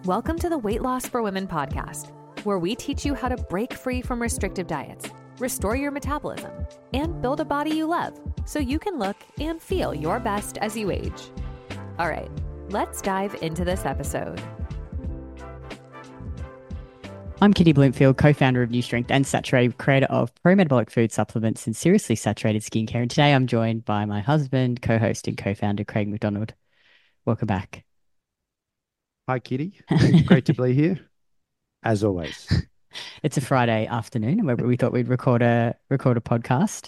Welcome to the Weight Loss for Women podcast, where we teach you how to break free from restrictive diets, restore your metabolism, and build a body you love so you can look and feel your best as you age. All right, let's dive into this episode. I'm Kitty Bloomfield, co-founder of New Strength and Saturate, creator of pro-metabolic food supplements and seriously saturated skincare. And today I'm joined by my husband, co-host and co-founder, Craig McDonald. Welcome back. Hi, Kitty. Great to be here, as always. It's a Friday afternoon, and we thought we'd record a podcast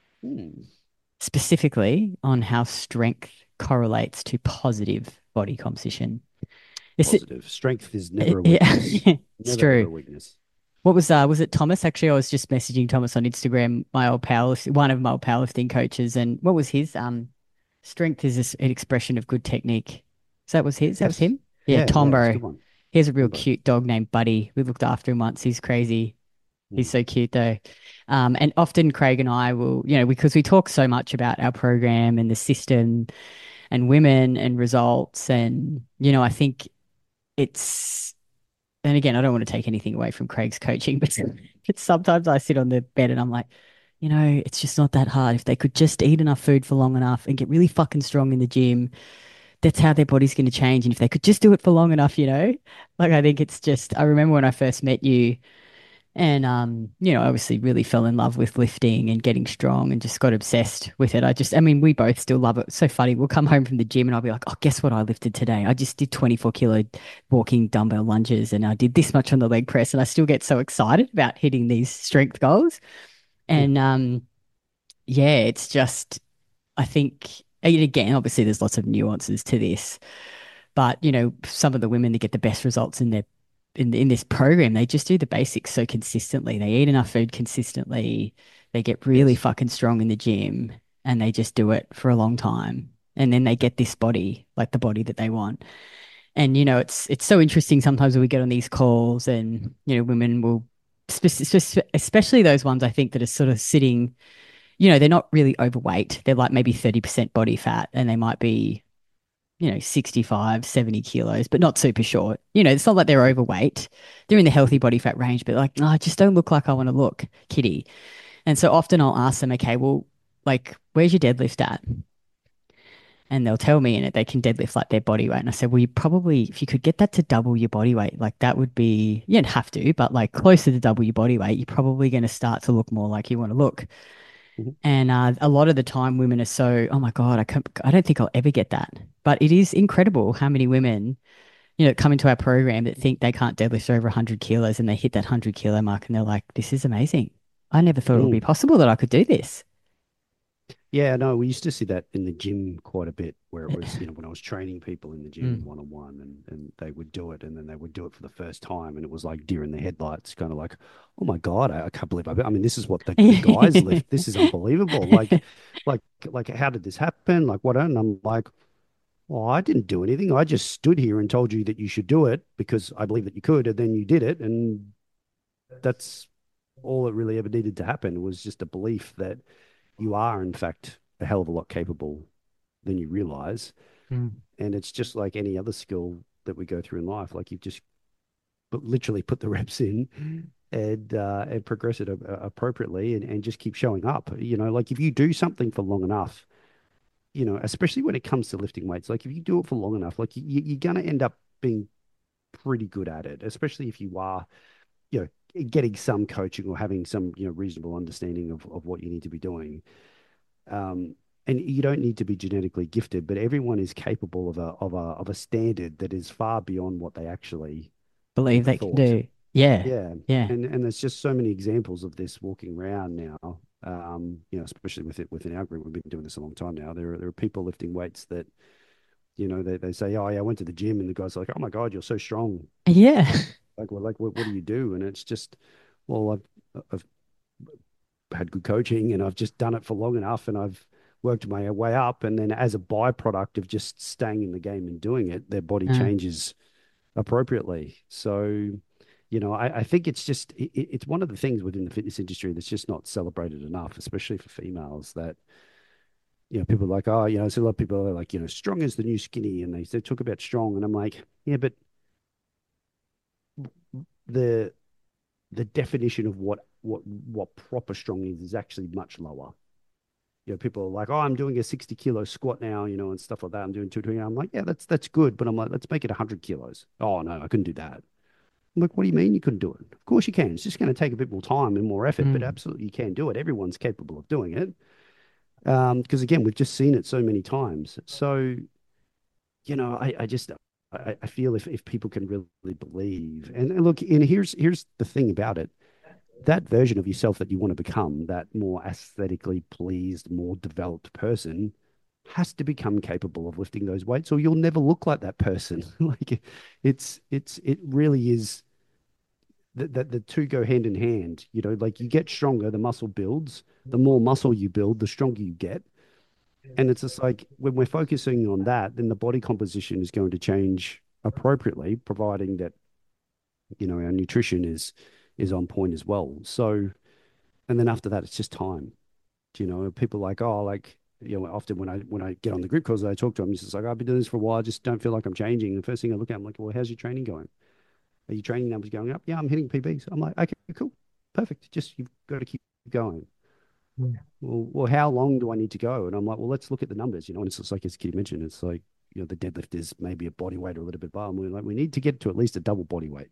specifically on how strength correlates to positive body composition. Positive. Strength is never a weakness. Yeah, it's never true. A weakness. What was it Thomas? Actually, I was just messaging Thomas on Instagram, one of my old powerlifting coaches, and what was his strength is an expression of good technique. So that was his. That was him. Yeah, Tombo. He has a real cute dog named Buddy. We looked after him once. He's crazy. He's so cute though. And often Craig and I will, because we talk so much about our program and the system and women and results. And, I think and again, I don't want to take anything away from Craig's coaching, but sometimes I sit on the bed and I'm like, it's just not that hard. If they could just eat enough food for long enough and get really fucking strong in the gym, that's how their body's going to change. And if they could just do it for long enough, I think it's just, I remember when I first met you and, obviously really fell in love with lifting and getting strong and just got obsessed with it. We both still love it. It's so funny. We'll come home from the gym and I'll be like, oh, guess what I lifted today? I just did 24 kilo walking dumbbell lunges and I did this much on the leg press. And I still get so excited about hitting these strength goals. And, it's just, I think, again, obviously there's lots of nuances to this, but some of the women that get the best results in this program, they just do the basics so consistently. They eat enough food consistently. They get really fucking strong in the gym and they just do it for a long time. And then they get this body, like the body that they want. And, it's so interesting sometimes when we get on these calls and, women will, especially those ones I think that are sort of sitting, they're not really overweight. They're like maybe 30% body fat and they might be, 65, 70 kilos, but not super short. It's not like they're overweight. They're in the healthy body fat range, but like, no, I just don't look like I want to look, Kitty. And so often I'll ask them, okay, well, like, where's your deadlift at? And they'll tell me, and they can deadlift like their body weight. And I said, well, if you could get that to double your body weight, like that would be, you don't have to, but like closer to double your body weight, you're probably going to start to look more like you want to look. And a lot of the time women are so, oh my God, I don't think I'll ever get that. But it is incredible how many women, come into our program that think they can't deadlift over 100 kilos and they hit that 100 kilo mark and they're like, this is amazing. I never thought it would be possible that I could do this. Yeah, no, we used to see that in the gym quite a bit where it was, when I was training people in the gym one-on-one and they would do it and then they would do it for the first time and it was like deer in the headlights, kind of like, oh my God, I can't believe this is what the guys lift. This is unbelievable. Like, how did this happen? Like, what? And I'm like, well, I didn't do anything. I just stood here and told you that you should do it because I believe that you could, and then you did it. And that's all that really ever needed to happen was just a belief that you are, in fact, a hell of a lot capable than you realize. And it's just like any other skill that we go through in life. Like you just literally put the reps in and progress it appropriately and just keep showing up. Like if you do something for long enough, especially when it comes to lifting weights, like if you do it for long enough, like you're going to end up being pretty good at it, especially if you are, getting some coaching or having some, reasonable understanding of what you need to be doing. And you don't need to be genetically gifted, but everyone is capable of a standard that is far beyond what they actually believe they can do. Yeah. And there's just so many examples of this walking around now. Especially within our group, we've been doing this a long time now. There are people lifting weights that, they say, oh yeah, I went to the gym, and the guy's like, oh my God, you're so strong. Yeah. What do you do? And it's just, well, I've had good coaching and I've just done it for long enough and I've worked my way up. And then as a byproduct of just staying in the game and doing it, their body changes appropriately. So, I think it's just, it's one of the things within the fitness industry that's just not celebrated enough, especially for females, that, people are like, oh, so a lot of people are like, strong is the new skinny. And they talk about strong. And I'm like, yeah, but the definition of what proper strong is actually much lower. People are like, oh, I'm doing a 60 kilo squat now, and stuff like that. I'm doing 220. I'm like, yeah, that's good. But I'm like, let's make it 100 kilos. Oh, no, I couldn't do that. I'm like, what do you mean you couldn't do it? Of course you can. It's just going to take a bit more time and more effort, but Mm. absolutely you can do it. Everyone's capable of doing it. Because again, we've just seen it so many times. So, I feel if people can really believe and look, and here's the thing about it, that version of yourself that you want to become, that more aesthetically pleased, more developed person, has to become capable of lifting those weights, or you'll never look like that person. Like it really is that the two go hand in hand. Like you get stronger, the muscle builds. The more muscle you build, the stronger you get. And it's just like when we're focusing on that, then the body composition is going to change appropriately, providing that our nutrition is on point as well. So, and then after that, it's just time. People like, oh, like, often when I get on the group calls, I talk to them, it's just like, I've been doing this for a while, I just don't feel like I'm changing. And the first thing I look at, I'm like, well, how's your training going? Are your training numbers going up? Yeah, I'm hitting PBs. I'm like, okay, cool, perfect. Just you've got to keep going. Mm. Well, how long do I need to go? And I'm like, well, let's look at the numbers. And it's just like as Kitty mentioned, it's like, the deadlift is maybe a body weight or a little bit bar. And we're like, we need to get to at least a double body weight.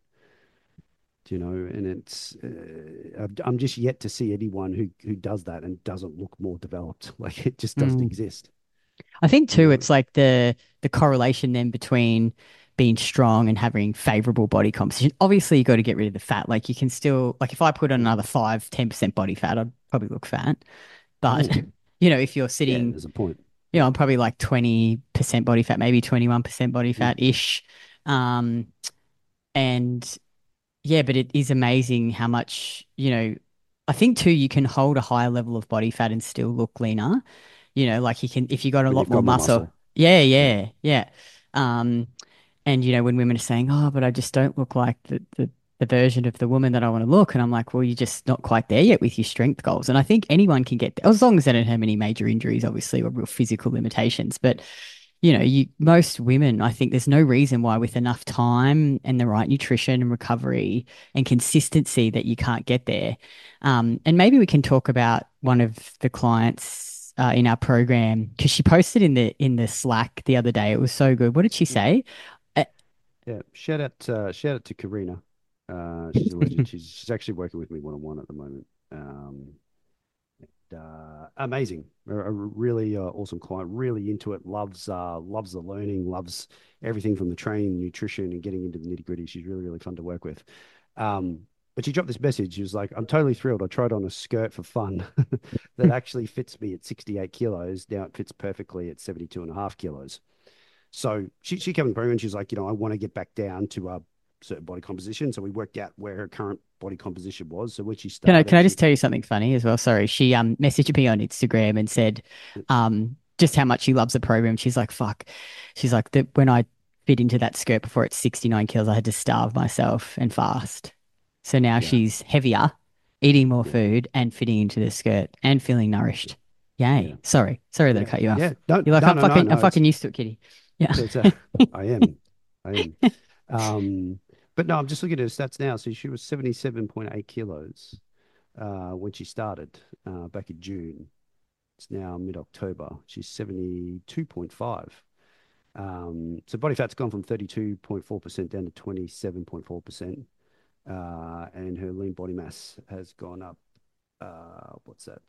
And it's I'm just yet to see anyone who does that and doesn't look more developed. Like it just doesn't Mm. exist. I think You too, know, it's like the correlation then between being strong and having favorable body composition. Obviously, you got to get rid of the fat. Like you can still, like if I put on yeah, another 5, 10% body fat, I'd probably look fat. But yeah, if you're yeah. sitting, There's a point. Yeah, I'm probably like 20% body fat, maybe 21% body mm, fat ish. Um, and yeah, but it is amazing how much, I think too, you can hold a higher level of body fat and still look leaner. Like you can, if you got a when lot you've more got more muscle. muscle. Yeah, Yeah, yeah, yeah. Um, and when women are saying, "Oh, but I just don't look like the version of the woman that I want to look," and I'm like, "Well, you're just not quite there yet with your strength goals." And I think anyone can get there, as long as they don't have any major injuries, obviously, or real physical limitations. But most women, I think there's no reason why, with enough time and the right nutrition and recovery and consistency, that you can't get there. And maybe we can talk about one of the clients in our program, because she posted in the Slack the other day. It was so good. What did she say? Uh, yeah. Shout out to Karina. She's a legend. She's actually working with me one on one at the moment. Amazing, a really awesome client, really into it, loves the learning, loves everything from the training, nutrition, and getting into the nitty gritty. She's really, really fun to work with. Um, but she dropped this message. She was like, I'm totally thrilled. I tried on a skirt for fun that actually fits me at 68 kilos. Now it fits perfectly at 72 and a half kilos. So she came in the program and she was like, I want to get back down to a certain body composition. So we worked out where her current body composition was. So when she can I started, just tell you something funny as well? Sorry. She messaged me on Instagram and said just how much she loves the program. She's like, fuck. She's like, that when I fit into that skirt before it's 69 kilos, I had to starve myself and fast. So now yeah, she's heavier, eating more yeah, food and fitting into the skirt and feeling nourished. yeah. Yay. Sorry. Sorry that I Yeah, cut you yeah. off. No, You're like, no, I'm no, no, fucking I'm no. fucking used to it, Kitty. Yeah. It's I am, I am. Um, but no, I'm just looking at her stats now. So she was 77.8 kilos when she started back in June. It's now mid-October. She's 72.5. So body fat's gone from 32.4% down to 27.4%. And her lean body mass has gone up. What's that?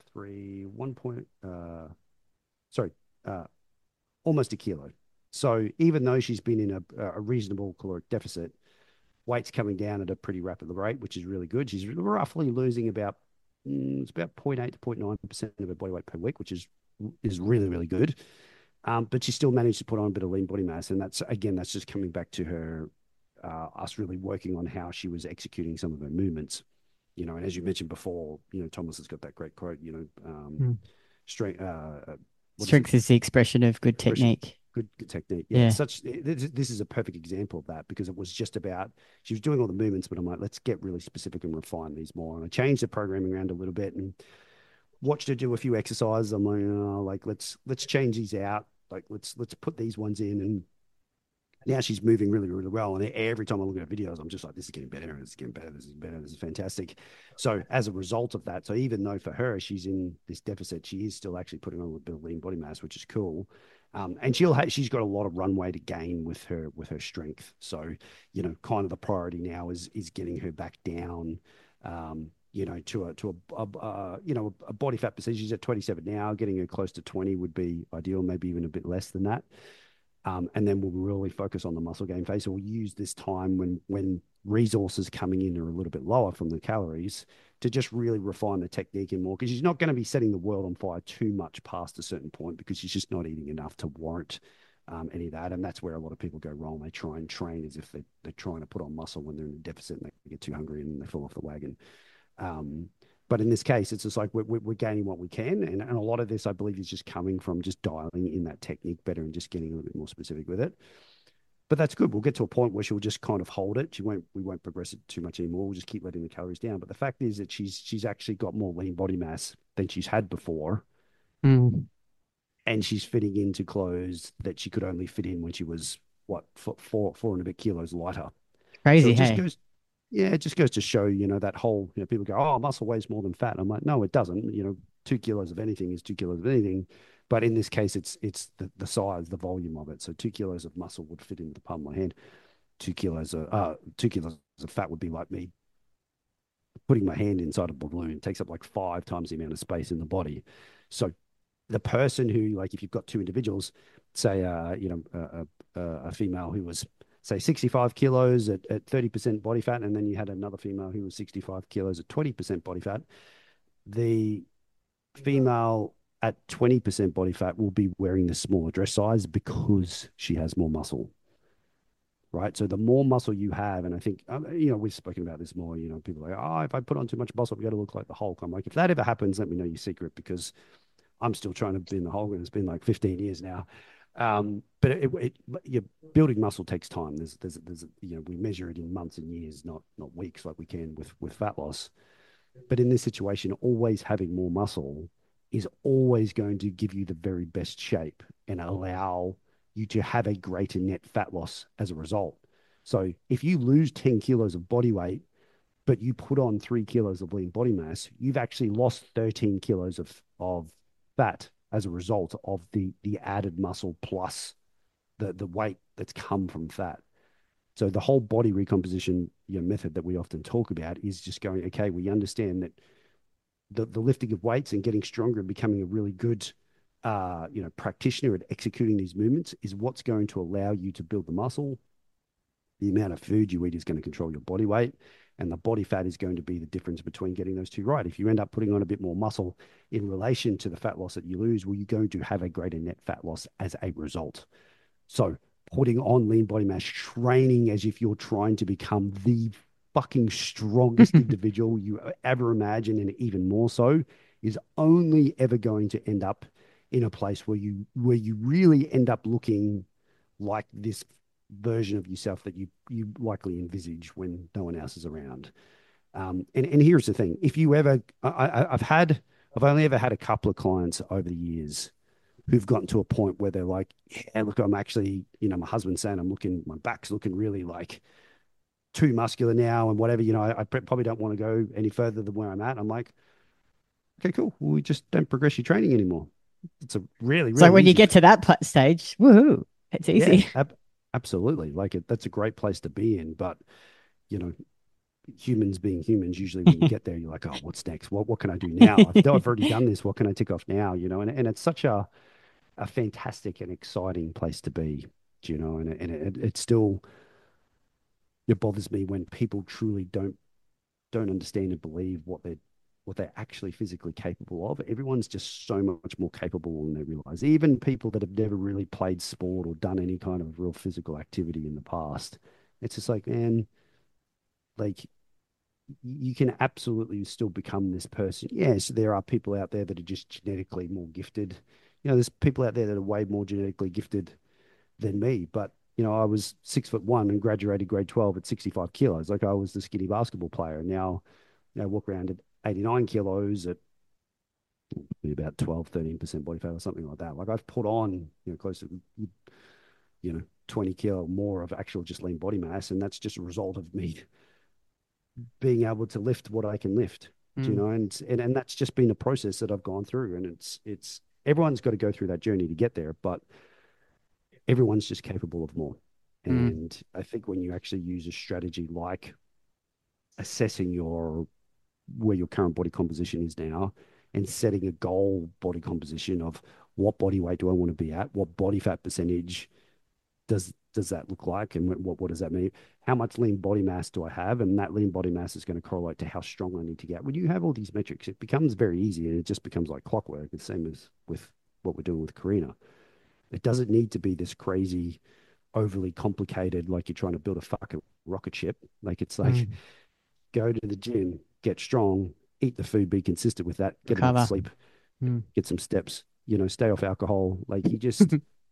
Sorry, uh, almost a kilo. So even though she's been in a reasonable caloric deficit, weight's coming down at a pretty rapid rate, which is really good. She's roughly losing it's about 0.8 to 0.9% of her body weight per week, which is really, really good. But she still managed to put on a bit of lean body mass. And that's just coming back to her, us really working on how she was executing some of her movements. And as you mentioned before, Thomas has got that great quote, Mm. strength, what is it? Strength is the expression of good Expression. technique. Good technique. Yeah. Yeah. This is a perfect example of that because it was just about, she was doing all the movements, but I'm like, let's get really specific and refine these more. And I changed the programming around a little bit and watched her do a few exercises. I'm like, oh, like let's change these out. Like let's put these ones in Now she's moving really, really well. And every time I look at her videos, I'm just like, this is getting better. This is getting better. This is better. This is fantastic. So as a result of that, so even though for her, she's in this deficit, she is still actually putting on a bit of lean body mass, which is cool. And she's got a lot of runway to gain with her strength. So, kind of the priority now is getting her back down, to a body fat percentage. She's at 27 now. Getting her close to 20 would be ideal, maybe even a bit less than that. And then we'll really focus on the muscle gain phase. So we'll use this time when resources coming in are a little bit lower from the calories to just really refine the technique and more, because she's not going to be setting the world on fire too much past a certain point, because she's just not eating enough to warrant any of that. And that's where a lot of people go wrong. They try and train as if they're trying to put on muscle when they're in a deficit, and they get too hungry and they fall off the wagon. But in this case, it's just like we're gaining what we can. And a lot of this, I believe, is just coming from just dialing in that technique better and just getting a little bit more specific with it. But that's good. We'll get to a point where she'll just kind of hold it. We won't progress it too much anymore. We'll just keep letting the calories down. But the fact is that she's actually got more lean body mass than she's had before. Mm. And she's fitting into clothes that she could only fit in when she was, four and a bit kilos lighter. Crazy, so it just hey? it just goes to show, that whole, people go, oh, muscle weighs more than fat. I'm like, no, it doesn't. 2 kilos of anything is 2 kilos of anything. But in this case, it's the size, the volume of it. So 2 kilos of muscle would fit into the palm of my hand. 2 kilos of fat would be like me putting my hand inside a balloon. It takes up like 5 times the amount of space in the body. So the person who, like, if you've got two individuals, say, a female who was, say, 65 kilos at 30% body fat, and then you had another female who was 65 kilos at 20% body fat, the female at 20% body fat will be wearing the smaller dress size because she has more muscle, right? So the more muscle you have, and I think, we've spoken about this more, people are like, oh, if I put on too much muscle, I'm going to look like the Hulk. I'm like, if that ever happens, let me know your secret, because I'm still trying to be in the Hulk, and it's been like 15 years now. But you're building muscle takes time. There's we measure it in months and years, not weeks like we can with fat loss. But in this situation, always having more muscle is always going to give you the very best shape and allow you to have a greater net fat loss as a result. So if you lose 10 kilos of body weight, but you put on 3 kilos of lean body mass, you've actually lost 13 kilos of fat as a result of the added muscle plus the weight that's come from fat. So the whole body recomposition method that we often talk about is just going, okay, we understand that the lifting of weights and getting stronger and becoming a really good practitioner at executing these movements is what's going to allow you to build the muscle. The amount of food you eat is going to control your body weight, and the body fat is going to be the difference between getting those two right. If you end up putting on a bit more muscle in relation to the fat loss that you lose, well, you're going to have a greater net fat loss as a result. So putting on lean body mass, training as if you're trying to become the fucking strongest individual you ever imagine, and even more so, is only ever going to end up in a place where you really end up looking like this version of yourself that you likely envisage when no one else is around. And here's the thing: if you ever, I've only ever had a couple of clients over the years who've gotten to a point where they're like, yeah, look, I'm actually, my husband's saying my back's looking really like too muscular now and whatever, I probably don't want to go any further than where I'm at. I'm like, okay, cool. Well, we just don't progress your training anymore. It's a really, really So when you easy get to that stage, woohoo, it's easy. Yeah, absolutely. Like that's a great place to be in. But, humans being humans, usually when you get there, you're like, oh, what's next? What can I do now? I've already done this. What can I tick off now? And it's such a fantastic and exciting place to be, and it still, it bothers me when people truly don't understand and believe what they're actually physically capable of. Everyone's just so much more capable than they realize. Even people that have never really played sport or done any kind of real physical activity in the past. It's just like, man, like you can absolutely still become this person. Yes, there are people out there that are just genetically more gifted. There's people out there that are way more genetically gifted than me, but I was 6'1" and graduated grade 12 at 65 kilos. Like I was the skinny basketball player. Now, I walk around at 89 kilos at about 12, 13% body fat or something like that. Like I've put on, close to, 20 kilo more of actual just lean body mass. And that's just a result of me being able to lift what I can lift, and that's just been a process that I've gone through. And it's everyone's got to go through that journey to get there, but everyone's just capable of more. And I think when you actually use a strategy like assessing where your current body composition is now and setting a goal body composition of what body weight do I want to be at, what body fat percentage does that look like, and what does that mean? How much lean body mass do I have? And that lean body mass is going to correlate to how strong I need to get. When you have all these metrics, it becomes very easy, and it just becomes like clockwork. The same as with what we're doing with Karina. It doesn't need to be this crazy, overly complicated, like you're trying to build a fucking rocket ship. Like it's like go to the gym, get strong, eat the food, be consistent with that, get enough sleep, get some steps, stay off alcohol. Like you just,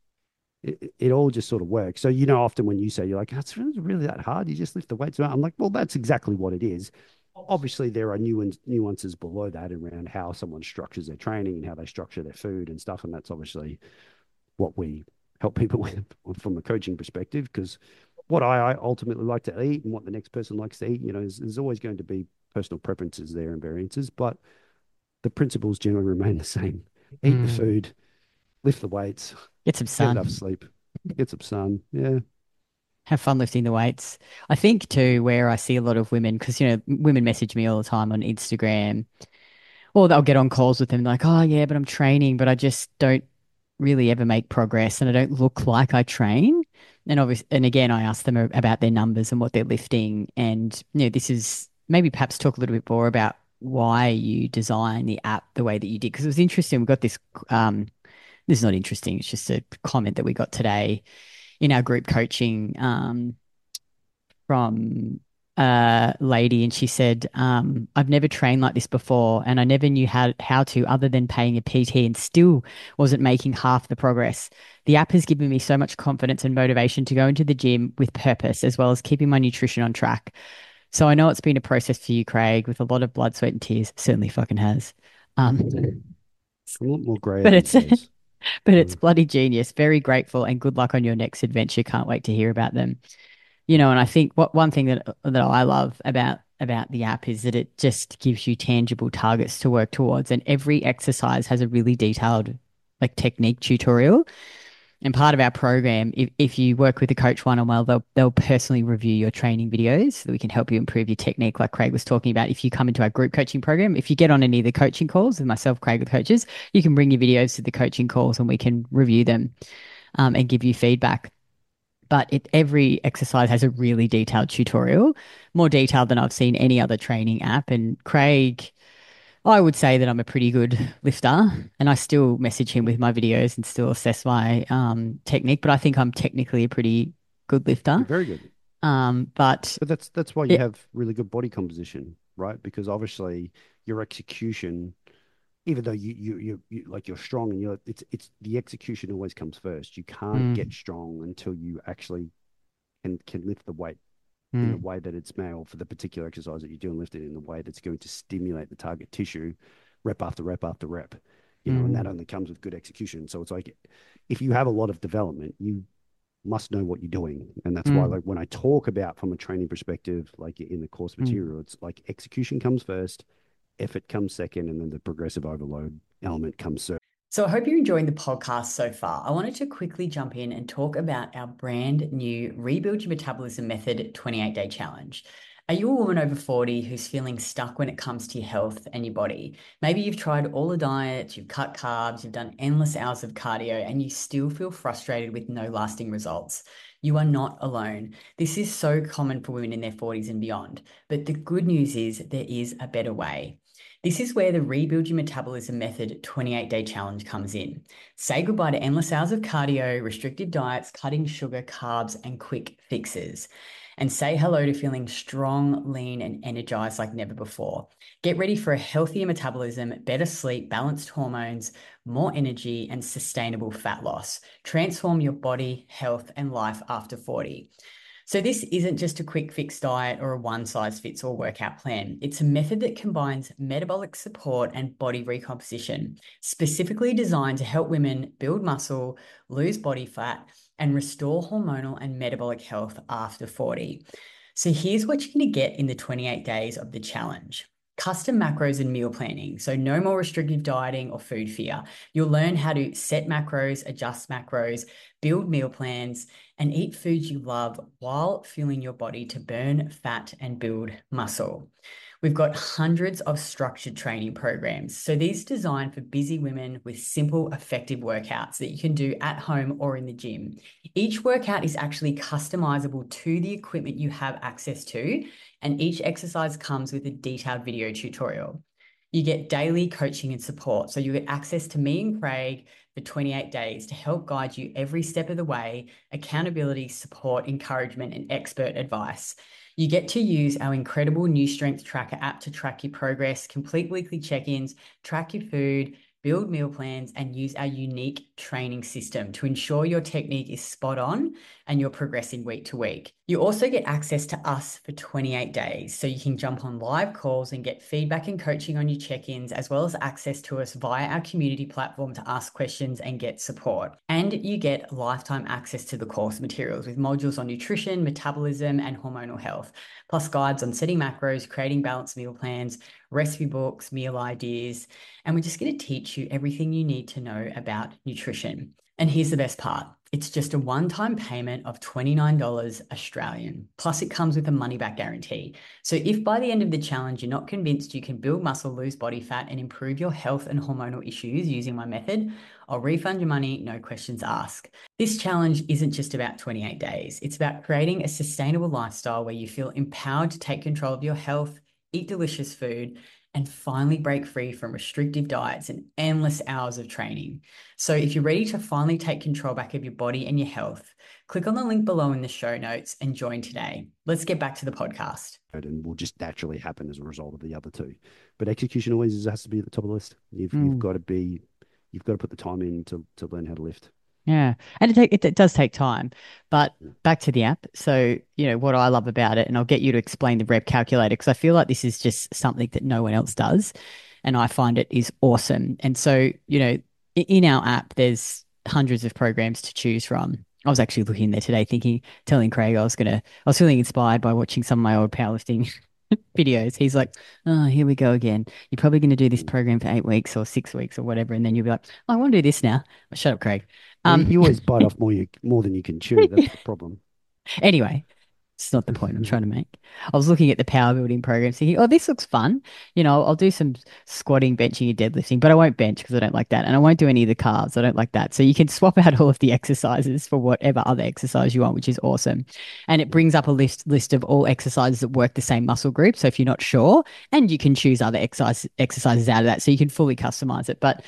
it all just sort of works. So, often when you say, you're like, it's really that hard. You just lift the weights. I'm like, well, that's exactly what it is. Obviously, there are nuances below that around how someone structures their training and how they structure their food and stuff. And that's obviously what we help people with from a coaching perspective, because what I ultimately like to eat and what the next person likes to eat, there's always going to be personal preferences there and variances, but the principles generally remain the same. Eat the food, lift the weights, get some sun, get enough sleep, get some sun. Yeah. Have fun lifting the weights. I think too, where I see a lot of women, because, women message me all the time on Instagram, or they'll get on calls with them like, oh yeah, but I'm training, but I just don't really ever make progress and I don't look like I train. And obviously, and again, I ask them about their numbers and what they're lifting. And, this is maybe perhaps talk a little bit more about why you design the app the way that you did. Because it was interesting. We got this, this is not interesting. It's just a comment that we got today in our group coaching from a lady, and she said, I've never trained like this before, and I never knew how to other than paying a PT, and still wasn't making half the progress. The app has given me so much confidence and motivation to go into the gym with purpose, as well as keeping my nutrition on track. So I know it's been a process for you, Craig, with a lot of blood, sweat, and tears. Certainly fucking has. A lot more grey. But it's bloody genius. Very grateful, and good luck on your next adventure. Can't wait to hear about them. And I think one thing that I love about the app is that it just gives you tangible targets to work towards, and every exercise has a really detailed technique tutorial. And part of our program, if you work with a coach one-on-one, they'll personally review your training videos so that we can help you improve your technique, like Craig was talking about. If you come into our group coaching program, if you get on any of the coaching calls with myself, Craig, the coaches, you can bring your videos to the coaching calls and we can review them and give you feedback. But every exercise has a really detailed tutorial, more detailed than I've seen any other training app. And Craig, I would say that I'm a pretty good lifter, and I still message him with my videos and still assess my technique. But I think I'm technically a pretty good lifter. You're very good. But that's why you have really good body composition, right? Because obviously your execution, even though you like you're strong and it's the execution always comes first. You can't get strong until you actually can lift the weight in the way that it's made, or for the particular exercise that you're doing, lift it in the way that's going to stimulate the target tissue rep after rep after rep, and that only comes with good execution. So it's like, if you have a lot of development, you must know what you're doing. And that's why, like, when I talk about from a training perspective, like in the course material, it's like execution comes first, effort comes second, and then the progressive overload element comes third. So I hope you're enjoying the podcast so far. I wanted to quickly jump in and talk about our brand new Rebuild Your Metabolism Method 28-day challenge. Are you a woman over 40 who's feeling stuck when it comes to your health and your body? Maybe you've tried all the diets, you've cut carbs, you've done endless hours of cardio, and you still feel frustrated with no lasting results. You are not alone. This is so common for women in their 40s and beyond. But the good news is there is a better way. This is where the Rebuild Your Metabolism Method 28-day challenge comes in. Say goodbye to endless hours of cardio, restrictive diets, cutting sugar, carbs, and quick fixes. And say hello to feeling strong, lean, and energized like never before. Get ready for a healthier metabolism, better sleep, balanced hormones, more energy, and sustainable fat loss. Transform your body, health, and life after 40. So this isn't just a quick fix diet or a one-size-fits-all workout plan. It's a method that combines metabolic support and body recomposition, specifically designed to help women build muscle, lose body fat, and restore hormonal and metabolic health after 40. So here's what you're going to get in the 28 days of the challenge. Custom macros and meal planning. So no more restrictive dieting or food fear. You'll learn how to set macros, adjust macros, build meal plans, and eat foods you love while fueling your body to burn fat and build muscle. We've got hundreds of structured training programs. So these are designed for busy women with simple, effective workouts that you can do at home or in the gym. Each workout is actually customizable to the equipment you have access to, and each exercise comes with a detailed video tutorial. You get daily coaching and support. So you get access to me and Craig for 28 days to help guide you every step of the way, accountability, support, encouragement, and expert advice. You get to use our incredible new Strength Tracker app to track your progress, complete weekly check-ins, track your food, build meal plans, and use our unique training system to ensure your technique is spot on and you're progressing week to week. You also get access to us for 28 days, so you can jump on live calls and get feedback and coaching on your check-ins, as well as access to us via our community platform to ask questions and get support. And you get lifetime access to the course materials with modules on nutrition, metabolism, and hormonal health, plus guides on setting macros, creating balanced meal plans, recipe books, meal ideas, and we're just going to teach you everything you need to know about nutrition. And here's the best part. It's just a one-time payment of $29 Australian. Plus it comes with a money-back guarantee. So if by the end of the challenge, you're not convinced you can build muscle, lose body fat, and improve your health and hormonal issues using my method, I'll refund your money, no questions asked. This challenge isn't just about 28 days. It's about creating a sustainable lifestyle where you feel empowered to take control of your health, eat delicious food, and finally break free from restrictive diets and endless hours of training. So if you're ready to finally take control back of your body and your health, click on the link below in the show notes and join today. Let's get back to the podcast. And will just naturally happen as a result of the other two. But execution always has to be at the top of the list. You've got to put the time in to learn how to lift. Yeah. And it does take time. But back to the app. So, what I love about it, and I'll get you to explain the rep calculator, because I feel like this is just something that no one else does. And I find it is awesome. And so, in our app, there's hundreds of programs to choose from. I was actually looking there today telling Craig I was feeling inspired by watching some of my old powerlifting videos. He's like, oh, here we go again. You're probably going to do this program for 8 weeks or 6 weeks or whatever. And then you'll be like, oh, I want to do this now. Shut up, Craig. You always bite off more than you can chew. That's the problem. Anyway, it's not the point I'm trying to make. I was looking at the power building program, thinking, oh, this looks fun. I'll do some squatting, benching, and deadlifting, but I won't bench because I don't like that. And I won't do any of the carves. I don't like that. So you can swap out all of the exercises for whatever other exercise you want, which is awesome. And it brings up a list of all exercises that work the same muscle group. So if you're not sure, and you can choose other exercises out of that, so you can fully customize it. But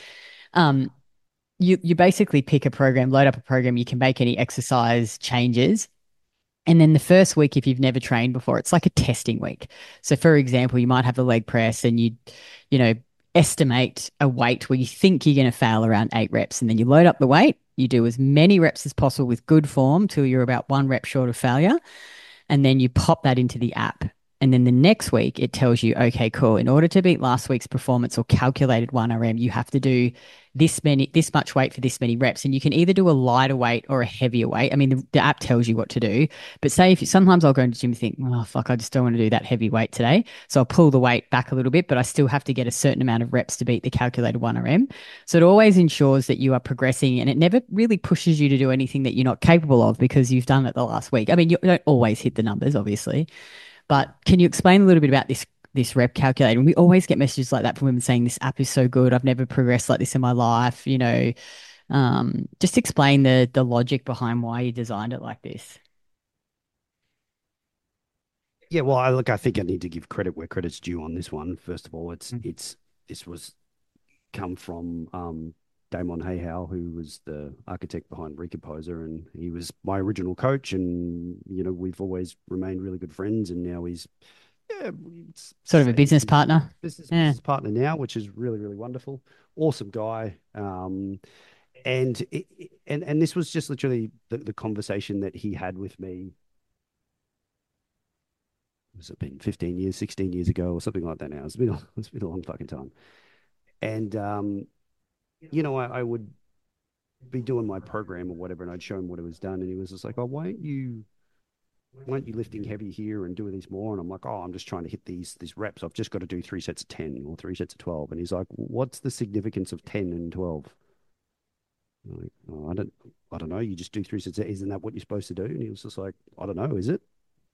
you basically pick a program, load up a program, you can make any exercise changes. And then the first week, if you've never trained before, it's like a testing week. So for example, you might have a leg press and you estimate a weight where you think you're going to fail around 8 reps. And then you load up the weight, you do as many reps as possible with good form till you're about 1 rep short of failure. And then you pop that into the app. And then the next week, it tells you, okay, cool. In order to beat last week's performance or calculated 1RM, you have to do this much weight for this many reps. And you can either do a lighter weight or a heavier weight. I mean, the app tells you what to do. But sometimes I'll go into the gym and think, oh, fuck, I just don't want to do that heavy weight today. So I'll pull the weight back a little bit, but I still have to get a certain amount of reps to beat the calculated 1RM. So it always ensures that you are progressing, and it never really pushes you to do anything that you're not capable of because you've done it the last week. I mean, you don't always hit the numbers, obviously. But can you explain a little bit about this rep calculator? And we always get messages like that from women saying this app is so good. I've never progressed like this in my life. Just explain the logic behind why you designed it like this. Yeah, well, I think I need to give credit where credit's due on this one. First of all, this was come from Damon Hayhow, who was the architect behind Recomposer, and he was my original coach, and we've always remained really good friends, and now he's sort of a business partner. Business partner now, which is really, really wonderful. Awesome guy. And this was just literally the conversation that he had with me. Has it been 15 years, 16 years ago, or something like that now? It's been a long fucking time. And I would be doing my program or whatever, and I'd show him what it was done, and he was just like, "Oh, why aren't you lifting heavy here and doing these more?" And I'm like, "Oh, I'm just trying to hit these reps. I've just got to do 3 sets of 10 or 3 sets of 12." And he's like, "What's the significance of 10 and 12?" I'm like, "Oh, I don't know. You just do 3 sets. Isn't that what you're supposed to do?" And he was just like, "I don't know. Is it?"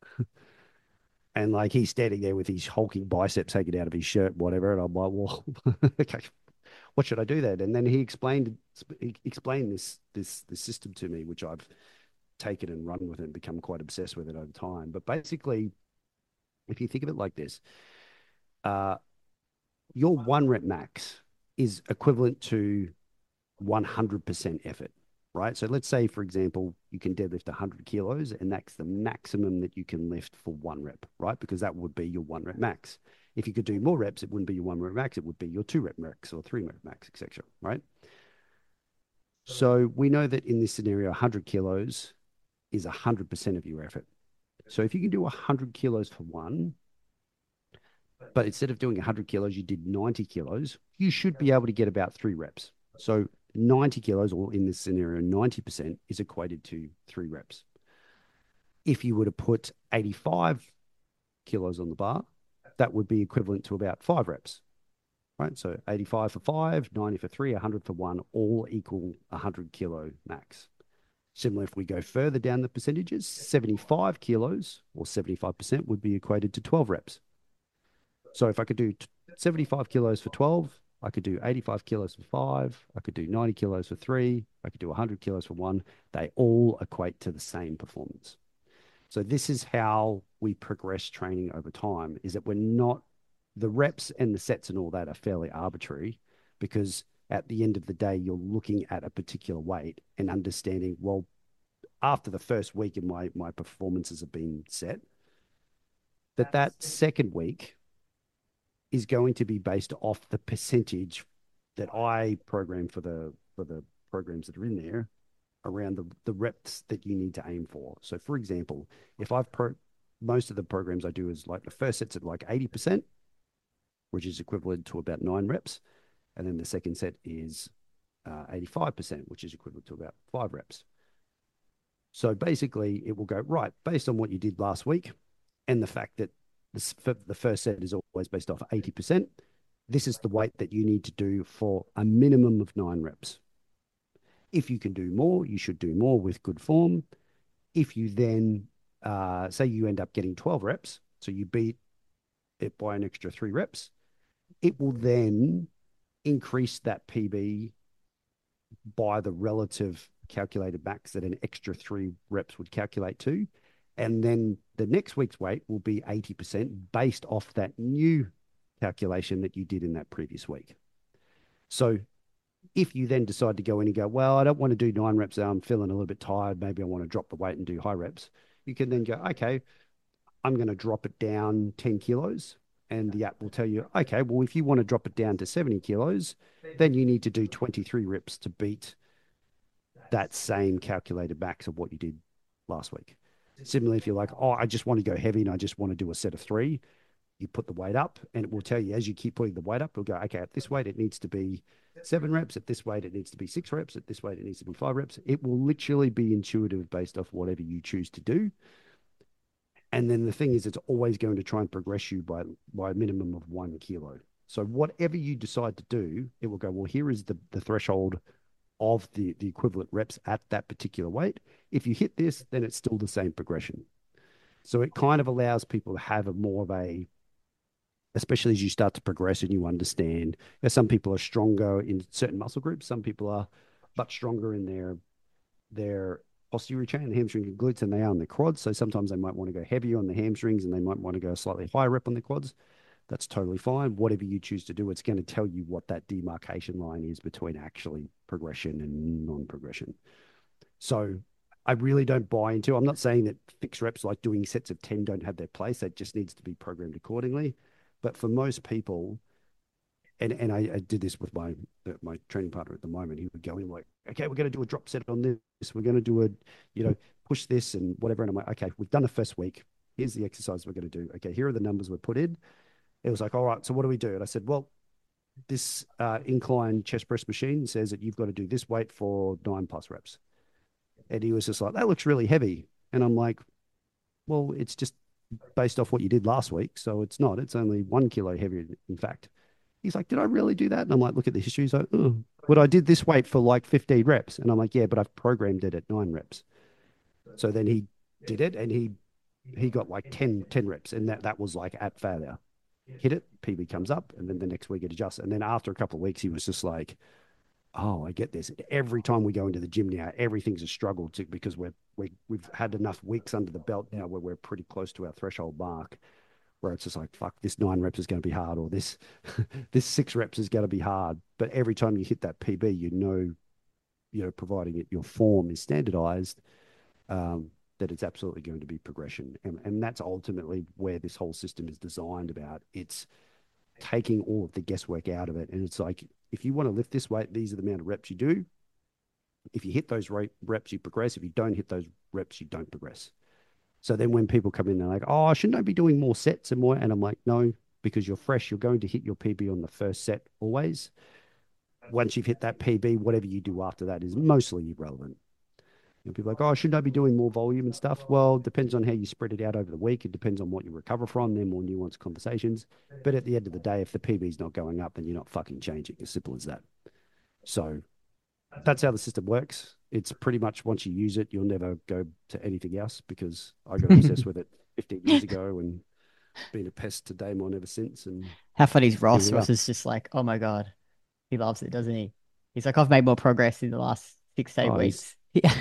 And like he's standing there with his hulking biceps hanging out of his shirt, whatever. And I'm like, "Well, okay, what should I do then?" And then he explained this system to me, which I've taken and run with it and become quite obsessed with it over time. But basically, if you think of it like this, uh, your 1 rep max is equivalent to 100% effort, right? So let's say, for example, you can deadlift 100 kilos, and that's the maximum that you can lift for 1 rep, right? Because that would be your 1 rep max. If you could do more reps, it wouldn't be your 1 rep max, it would be your 2 rep max or 3 rep max, etc., right? So we know that in this scenario, 100 kilos is 100% of your effort. So if you can do 100 kilos for one, but instead of doing 100 kilos, you did 90 kilos, you should be able to get about 3 reps. So 90 kilos, or in this scenario, 90% is equated to 3 reps. If you were to put 85 kilos on the bar, that would be equivalent to about 5 reps, right? So 85 for 5, 90 for 3, 100 for 1, all equal 100 kilo max. Similar, if we go further down the percentages, 75 kilos or 75% would be equated to 12 reps. So if I could do 75 kilos for 12, I could do 85 kilos for 5, I could do 90 kilos for 3, I could do 100 kilos for 1. They all equate to the same performance. So this is how we progress training over time, is that we're not, the reps and the sets and all that are fairly arbitrary, because at the end of the day, you're looking at a particular weight and understanding, well, after the first week and my performances have been set, that second week is going to be based off the percentage that I program for the programs that are in there around the reps that you need to aim for. So for example, if most of the programs I do is like the first set's at like 80%, which is equivalent to about 9 reps. And then the second set is 85%, which is equivalent to about 5 reps. So basically it will go, right, based on what you did last week and the fact that the first set is always based off 80%, this is the weight that you need to do for a minimum of 9 reps. If you can do more, you should do more with good form. If you then, say you end up getting 12 reps, so you beat it by an extra 3 reps, it will then increase that PB by the relative calculated max that an extra 3 reps would calculate to. And then the next week's weight will be 80% based off that new calculation that you did in that previous week. So if you then decide to go in and go, well, I don't want to do 9 reps, I'm feeling a little bit tired, maybe I want to drop the weight and do high reps, you can then go, okay, I'm going to drop it down 10 kilos. And the app will tell you, okay, well, if you want to drop it down to 70 kilos, then you need to do 23 reps to beat that same calculated max of what you did last week. Similarly, if you're like, oh, I just want to go heavy and I just want to do a set of 3, you put the weight up and it will tell you as you keep putting the weight up, it'll go, okay, at this weight, it needs to be 7 reps. At this weight, it needs to be 6 reps. At this weight, it needs to be 5 reps. It will literally be intuitive based off whatever you choose to do. And then the thing is, it's always going to try and progress you by a minimum of 1 kilo. So whatever you decide to do, it will go, well, here is the threshold of the equivalent reps at that particular weight. If you hit this, then it's still the same progression. So it kind of allows people to have a more of a, especially as you start to progress and you understand, some people are stronger in certain muscle groups. Some people are much stronger in their posterior chain, the hamstring and glutes, than they are on the quads. So sometimes they might want to go heavier on the hamstrings and they might want to go a slightly higher rep on the quads. That's totally fine. Whatever you choose to do, it's going to tell you what that demarcation line is between actually progression and non-progression. So I really don't buy into, I'm not saying that fixed reps like doing sets of 10 don't have their place. That just needs to be programmed accordingly. But for most people, and I did this with my training partner at the moment. He would go in like, okay, we're going to do a drop set on this. We're going to do push this and whatever. And I'm like, okay, we've done the first week. Here's the exercise we're going to do. Okay, here are the numbers we're put in. It was like, all right, so what do we do? And I said, well, this incline chest press machine says that you've got to do this weight for 9+ reps. And he was just like, that looks really heavy. And I'm like, well, it's just based off what you did last week. So it's not, it's only 1 kilo heavier, in fact. He's like, did I really do that? And I'm like, look at the history. He's like, oh, but I did this weight for like 15 reps. And I'm like, yeah, but I've programmed it at 9 reps. So then he did it and he got like 10 reps. And that was like at failure. Hit it, PB comes up, and then the next week it adjusts. And then after a couple of weeks, he was just like, oh, I get this. Every time we go into the gym now, everything's a struggle because we've had enough weeks under the belt now where we're pretty close to our threshold mark, where it's just like, fuck, this 9 reps is going to be hard, or this this 6 reps is going to be hard. But every time you hit that PB, providing your form is standardized, that it's absolutely going to be progression. And that's ultimately where this whole system is designed about. It's taking all of the guesswork out of it. And it's like, if you want to lift this weight, these are the amount of reps you do. If you hit those reps, you progress. If you don't hit those reps, you don't progress. So then when people come in, they're like, oh, shouldn't I be doing more sets and more? And I'm like, no, because you're fresh. You're going to hit your PB on the first set always. Once you've hit that PB, whatever you do after that is mostly irrelevant. People are like, oh, shouldn't I be doing more volume and stuff? Well, it depends on how you spread it out over the week. It depends on what you recover from. They're more nuanced conversations. But at the end of the day, if the PB is not going up, then you're not fucking changing. As simple as that. So that's how the system works. It's pretty much once you use it, you'll never go to anything else, because I got obsessed with it 15 years ago and been a pest to Damon ever since. And How funny is Ross? Ross is just like, oh my God, he loves it, doesn't he? He's like, I've made more progress in the last 6 to 8 weeks.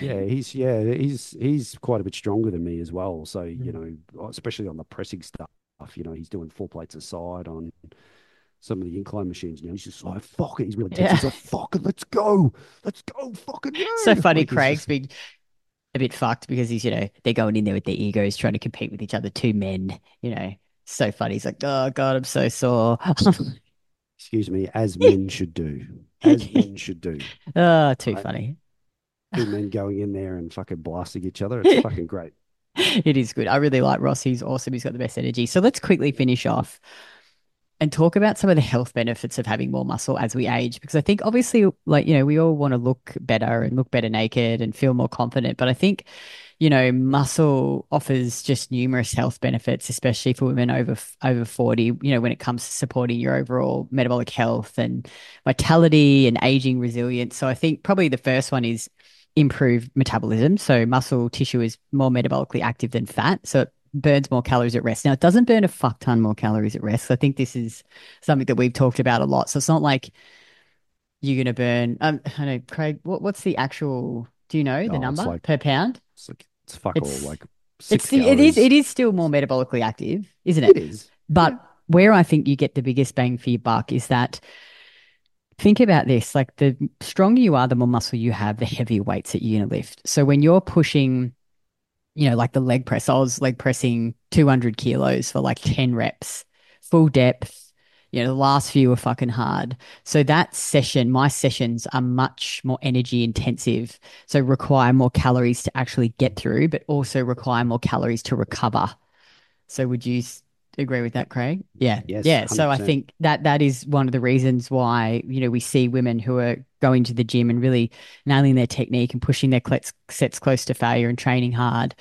He's quite a bit stronger than me as well. So, especially on the pressing stuff, he's doing 4 plates a side on some of the incline machines. He's just like, fuck it. He's really tense. He's like, fuck it, let's go, fucking go. So funny. Craig's been a bit fucked because he's, they're going in there with their egos, trying to compete with each other, 2 men, so funny. He's like, oh God, I'm so sore. Excuse me, as men should do. As men should do. Oh, too funny. 2 men going in there and fucking blasting each other. It's fucking great. It is good. I really like Ross. He's awesome. He's got the best energy. So let's quickly finish off and talk about some of the health benefits of having more muscle as we age. Because I think obviously, we all want to look better and look better naked and feel more confident. But I think, muscle offers just numerous health benefits, especially for women over 40, when it comes to supporting your overall metabolic health and vitality and aging resilience. So I think probably the first one is improved metabolism. So muscle tissue is more metabolically active than fat. So it burns more calories at rest. Now, it doesn't burn a fuck ton more calories at rest. So I think this is something that we've talked about a lot. So it's not like you're going to burn, I don't know, Craig, what's the actual, do you know the number per pound? It's fuck all, like 6 calories. It is still more metabolically active, isn't it? It is. But where I think you get the biggest bang for your buck is that, think about this, like the stronger you are, the more muscle you have, the heavier weights that you're going to lift. So when you're pushing, like the leg press, I was leg pressing 200 kilos for like 10 reps, full depth. The last few were fucking hard. So my sessions are much more energy intensive. So require more calories to actually get through, but also require more calories to recover. So would you agree with that, Craig? Yeah. Yes, yeah. So 100%. I think that is one of the reasons why, we see women who are going to the gym and really nailing their technique and pushing their sets close to failure and training hard.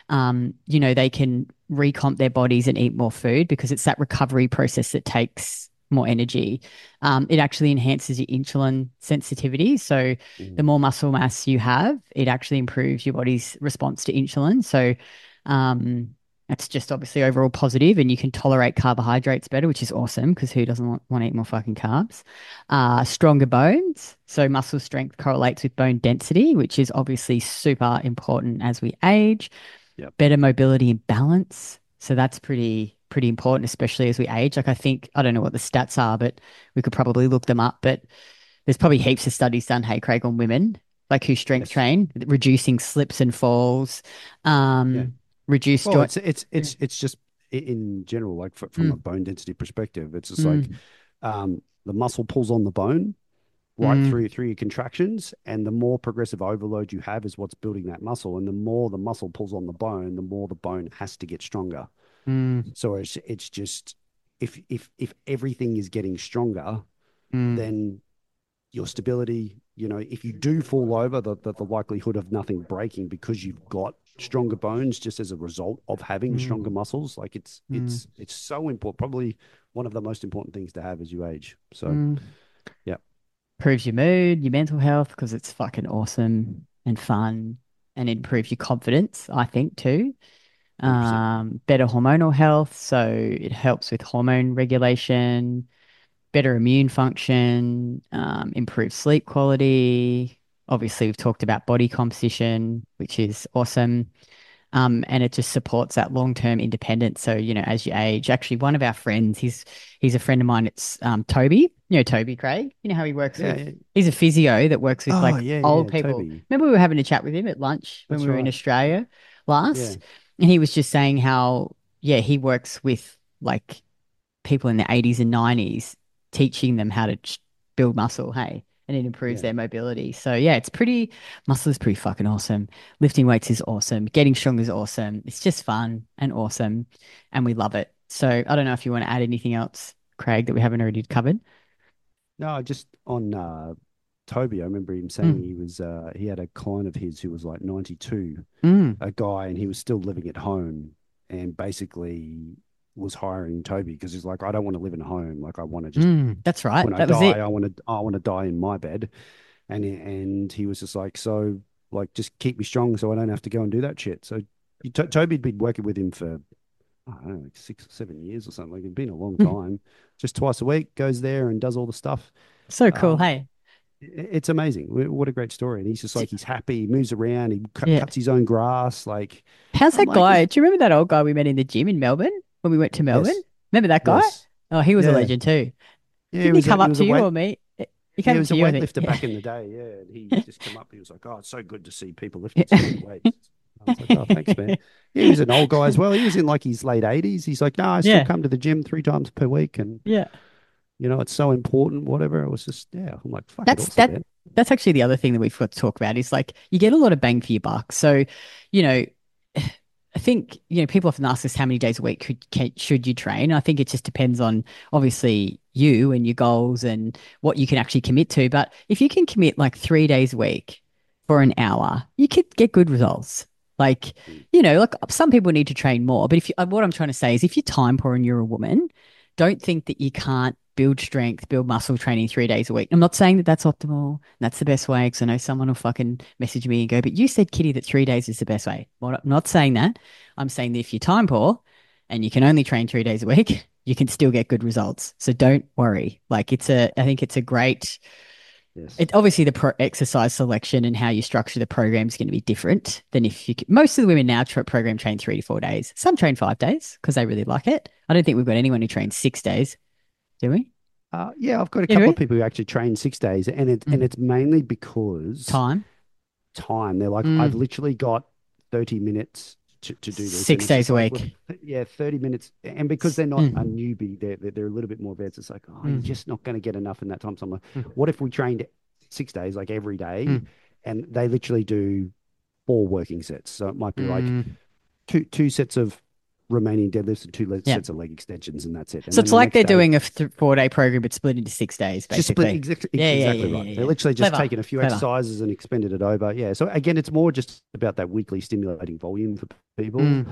They can recomp their bodies and eat more food because it's that recovery process that takes more energy. It actually enhances your insulin sensitivity. So the more muscle mass you have, it actually improves your body's response to insulin. So that's just obviously overall positive, and you can tolerate carbohydrates better, which is awesome because who doesn't want to eat more fucking carbs? Stronger bones. So muscle strength correlates with bone density, which is obviously super important as we age. Yep. Better mobility and balance. So that's pretty important, especially as we age. Like I don't know what the stats are, but we could probably look them up. But there's probably heaps of studies done, hey, Craig, on women, like who strength train, reducing slips and falls, reduce joint. It's just in general, like from a bone density perspective, it's just like the muscle pulls on the bone right through your contractions, and the more progressive overload you have is what's building that muscle, and the more the muscle pulls on the bone, the more the bone has to get stronger. So it's just if everything is getting stronger, then your stability, if you do fall over, the likelihood of nothing breaking because you've got stronger bones just as a result of having stronger muscles, like it's so important. Probably one of the most important things to have as you age. So, yeah. Improves your mood, your mental health, because it's fucking awesome and fun, and it improves your confidence, I think, too. 100%. Better hormonal health, so it helps with hormone regulation, better immune function, improved sleep quality. Obviously, we've talked about body composition, which is awesome. And it just supports that long-term independence. So, as you age, actually, one of our friends, he's a friend of mine. It's Toby. Toby Craig. You know how he works Yeah, with. yeah. He's a physio that works with Oh, like yeah, old yeah, people. Toby. Remember we were having a chat with him at lunch when That's we were in right. Australia Yeah. last, and he was just saying how he works with like people in the 80s and 90s, teaching them how to build muscle, hey, and it improves Yeah. their mobility. So yeah, muscle is pretty fucking awesome. Lifting weights is awesome. Getting strong is awesome. It's just fun and awesome, and we love it. So I don't know if you want to add anything else, Craig, that we haven't already covered. No, just on Toby, I remember him saying Mm. he had a client of his who was like 92, Mm. a guy, and he was still living at home, and basically was hiring Toby because he's like, I don't want to live in a home. Like, I want to just That's right. when I That was die, it. I want to die in my bed. And he was just like, so like, just keep me strong so I don't have to go and do that shit. So Toby'd been working with him for, I don't know, like 6 or 7 years or something. Like, it'd been a long Mm. time. Just twice a week, goes there and does all the stuff. So cool. Um, Hey. it's amazing. What a great story. And he's just like, he's happy. He moves around. He Yeah. cuts his own grass. Like, How's I'm that like, guy? Do you remember that old guy we met in the gym in Melbourne when we went to Melbourne? yes, Remember that guy? yes, Oh, he was a yeah, legend too. yeah. Didn't he come He up was to a you weight. or me? He Yeah, came he up was to a you, I think. weightlifter back in the day. Yeah, and he just come up. He was like, "Oh, it's so good to see people lifting some big weights." I was like, "Oh, thanks, man." Yeah, he was an old guy as well. He was in like his late 80s. He's like, "No, I still Yeah. come to the gym 3 times per week, and Yeah. it's so important." Whatever. It was just, yeah. I'm like, "Fucking That's awesome, that man." that's actually the other thing that we've got to talk about is like you get a lot of bang for your buck. So, you know, I think, people often ask us how many days a week should you train? I think it just depends on obviously you and your goals and what you can actually commit to. But if you can commit like 3 days a week for an hour, you could get good results. Like, Mm. like some people need to train more. But what I'm trying to say is if you're time poor and you're a woman, don't think that you can't build strength, build muscle training 3 days a week. I'm not saying that that's optimal. That's the best way because I know someone will fucking message me and go, but you said, Kitty, that 3 days is the best way. Well, I'm not saying that. I'm saying that if you're time poor and you can only train 3 days a week, you can still get good results. So don't worry. Like I think it's a great, Yes. obviously the exercise selection and how you structure the program is going to be different than if most of the women now program train 3 to 4 days. Some train 5 days because they really like it. I don't think we've got anyone who trains 6 days. Do we? Yeah, I've got a Yeah, do couple we? of people who actually train 6 days, and it's mainly because Time. time. They're like, I've Mm. literally got 30 minutes to do this. And Six it's days just a like, week. yeah, 30 minutes. And because they're not a Mm. newbie, they're a little bit more advanced. It's like, oh, you're Mm. just not going to get enough in that time. So I'm like, Mm. what if we trained 6 days, like every day, Mm. and they literally do 4 working sets? So it might be like Mm. two sets of remaining deadlifts and two Yeah. sets of leg extensions, and that's it. And So then it's the like next they're day, doing a 4-day program, but split into 6 days, just split basically. exactly Yeah, yeah, exactly yeah, right. yeah, They're yeah. literally just Clever, taking a few clever. exercises and expended it over. Yeah. So again, it's more just about that weekly stimulating volume for people. Mm.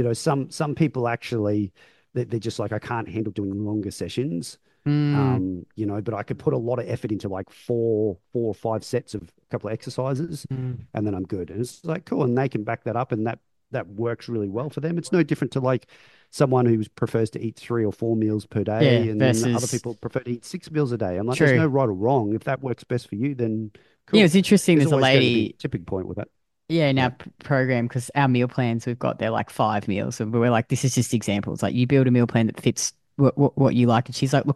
Some people actually they're just like, I can't handle doing longer sessions. Mm. But I could put a lot of effort into like four or five sets of a couple of exercises, Mm. and then I'm good. And it's like, cool, and they can back that up, and that works really well for them. It's no different to like someone who prefers to eat 3 or 4 meals per day, Yeah, and then other versus people prefer to eat 6 meals a day. I'm like, there's true. no right or wrong. If that works best for you, then Yeah, cool. it's interesting. There's There's a always going to be a lady, tipping point with that. yeah, in Yeah, our program, because our meal plans we've got, they're like 5 meals. And we're like, this is just examples. Like you build a meal plan that fits what you like. And she's like, look,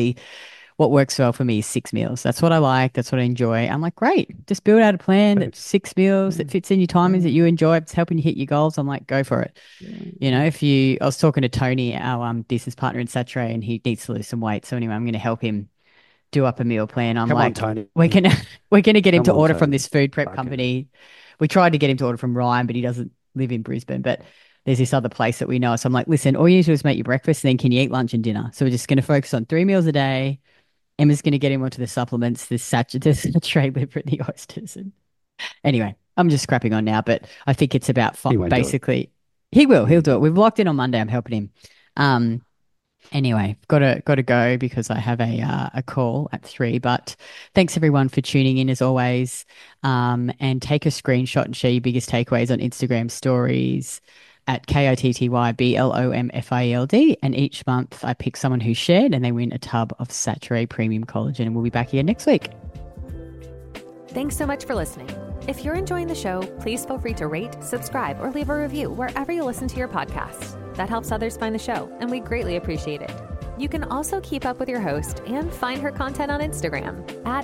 what works well for me is 6 meals. That's what I like. That's what I enjoy. I'm like, great. Just build out a plan that's perfect. 6 meals that Yeah, fits in your timings yeah, that you enjoy. It's helping you hit your goals. I'm like, go for it. yeah. I was talking to Tony, our business partner in Saturday, and he needs to lose some weight. So anyway, I'm going to help him do up a meal plan. I'm Come on, like, Tony. we're gonna we're gonna get him Come to on, order from Tony. this food prep Fucking hell. company. We tried to get him to order from Ryan, but he doesn't live in Brisbane. But there's this other place that we know. So I'm like, listen, all you need to do is make your breakfast, and then can you eat lunch and dinner? So we're just going to focus on 3 meals a day. Emma's going to get him onto the supplements, the Saturday liver and the oysters. And anyway, I'm just scrapping on now, but I think it's about basically. He'll do it. We've locked in on Monday. I'm helping him. Anyway, got to go because I have a call at 3. But thanks everyone for tuning in as always. And take a screenshot and share your biggest takeaways on Instagram stories at KITTYBLOMFIELD. And each month I pick someone who shared and they win a tub of Saturday Premium Collagen. And we'll be back here next week. Thanks so much for listening. If you're enjoying the show, please feel free to rate, subscribe, or leave a review wherever you listen to your podcasts. That helps others find the show, and we greatly appreciate it. You can also keep up with your host and find her content on Instagram at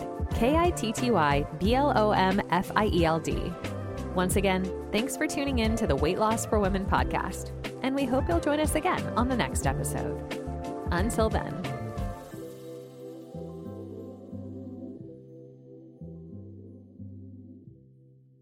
KITTYBLOMFIELD. Once again, thanks for tuning in to the Weight Loss for Women podcast, and we hope you'll join us again on the next episode. Until then.